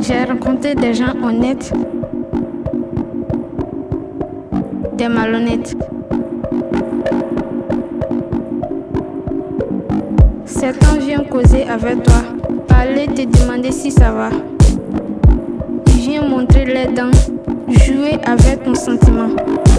J'ai rencontré des gens honnêtes, des malhonnêtes. Certains viennent causer avec toi, parler, te demander si ça va. Ils viennent montrer les dents, jouer avec ton sentiment.